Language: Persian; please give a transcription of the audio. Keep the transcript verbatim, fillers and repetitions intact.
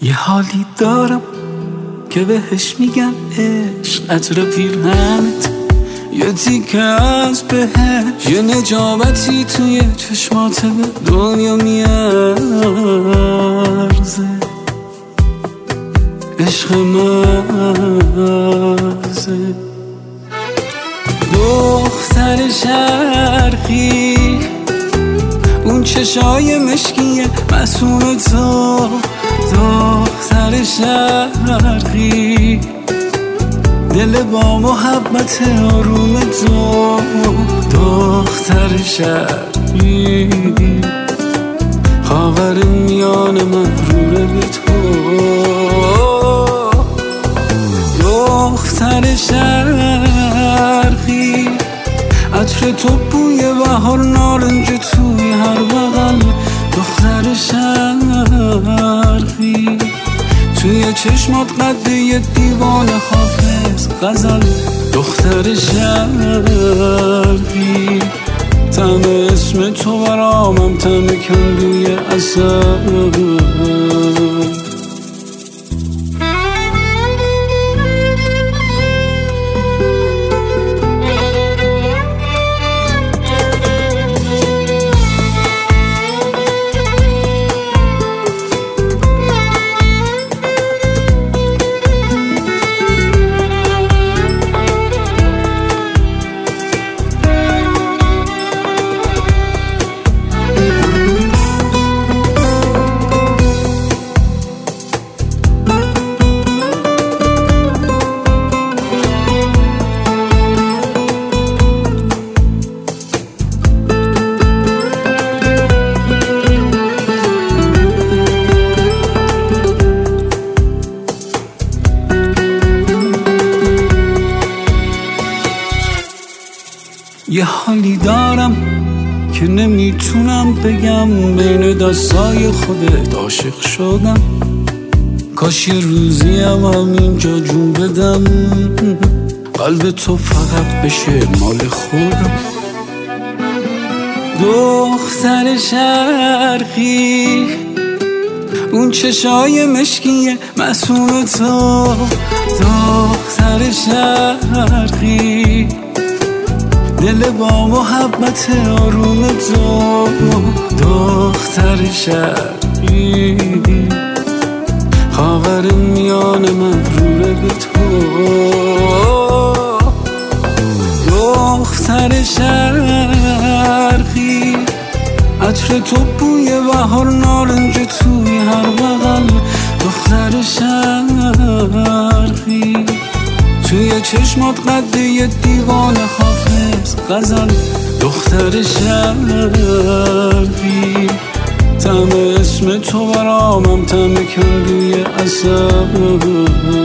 یه حالی دارم که بهش میگن عشق، عطر پیرهنت یه تیکه از بهش، یه نجابتی توی چشمات به دنیا میارزه. عشق مرزه دختر شرقی، اون چشای مشکیه مسئول تو. دختر شرقی، دل با محبت آروم تو. دختر شرقی، خاور میان مغرور به تو. دختر شرقی، عطر تو بوی بهار نارنج توی هر بغل. دختر شرقی، توی چشمات قد یه دیوان حافظ غزل. دختر شرقی، طعم اسم تو برامم طعم کندوی عسل. یه حالی دارم که نمیتونم بگم، بین دستای خودت عاشق شدم. کاش یه روزی هم همینجا جون بدم، قلب تو فقط بشه مال خودم. دختر شرقی، اون چشای مشکیه مسئول تو. دختر شرقی، دل با محبت آروم تو. دختر شرقی، خاور میان مغرور به تو. دختر شرقی، عطر تو بوی بهار نارنج توی هر بغل. دختر شرقی، توی چشمات قد یه دیوان حافظ غزل. دختر شرقی، طعم اسم تو برامم طعم کندوی عسل.